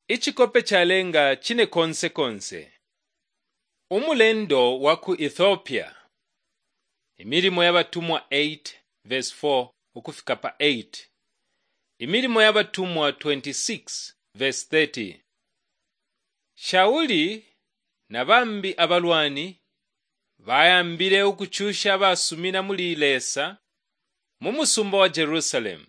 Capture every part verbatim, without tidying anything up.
Ichikope chalenga chine konse konse. Umulendo waku Ethiopia. Imirimo y'abatumwa eight verse four ukufika pa eight. Imirimo y'abatumwa twenty-six verse thirty. Shauli na bambi abalwani bayambire okuchusha basumina mulilesa mu musumba wa Jerusalem.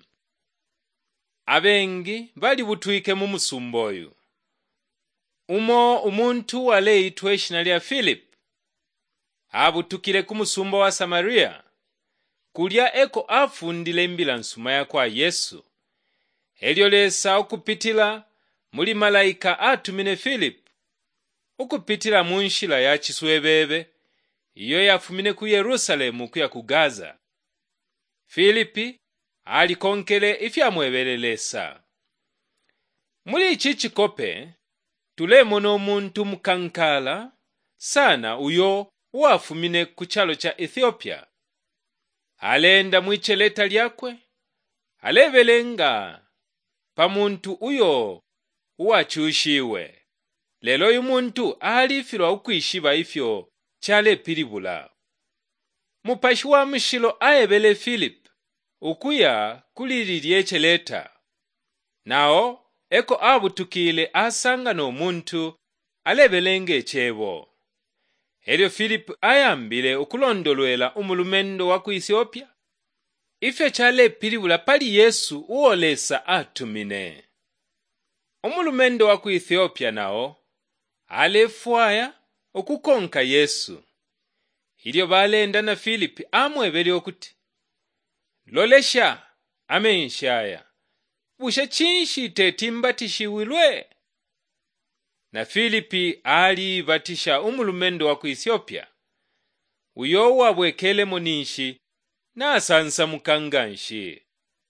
Abengi bali butwike mu musumba oyu. Umo umuntu waleitwe ishina lya Philip abutukire ku musumba wa Samaria kulya eko afundile mbila nsuma ya kwa Yesu. Elyo lesa okupitila muli malaika atumine Philip okupitila munshila ya chiswebebe iyo yafumine ku Yerusalemu kuya ku Gaza. Filipi alikonkele ifyamwebelelesa. Muli ichi chikope tulemo n'omuntu mukankala sana uyo wafumine ku chalo cha Ethiopia. Alenda mwicheleta lyakwe alebelenga pa muntu uyo uwachushiwe. Lelo uyu muntu alifilwa ukwishiba ifyo chale pilibula. Mupashi wa mshilo aebele Philip ukuya kulililye echeleta. Nao eko abutukile asanga no muntu alebelenge echebo. Elyo Philip ayambile ukulondolwela umulumendo wa ku Ethiopia. Ifyo chale pilibula pali Yesu uolesa atumine. Umulumendo wa ku Ethiopia nao alefwaya okukonka Yesu. Ilyo balenda na Philip amwebele okuti lolesha amenshaya busha chinshi tetimbatishiwilwe. Na Philipi ali batisha umulumendo wa ku Ethiopia uyo wabwekele moninshi na asansa mukanganshi.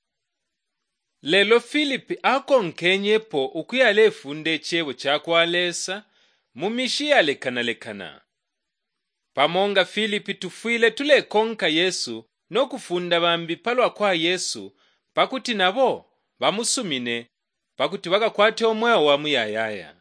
Lelo Philipi akonkenyepo ukuyalefunde chebo chakwalesa mumishi yalekanalekana. Pamonga Philipi tufwile tulekonka Yesu no kufunda bambi palwa kwa Yesu pakuti nabo bamusumine pakuti bagakwate omwewo wa muyayaya.